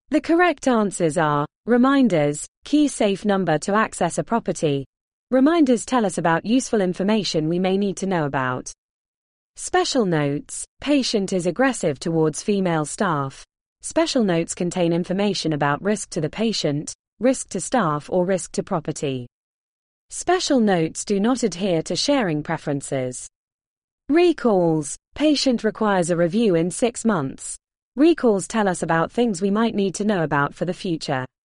The correct answers are reminders, key safe number to access a property. Reminders tell us about useful information we may need to know about. Special notes, patient is aggressive towards female staff. Special notes contain information about risk to the patient, risk to staff or risk to property. Special notes do not adhere to sharing preferences. Recalls, patient requires a review in 6 months. Recalls tell us about things we might need to know about for the future.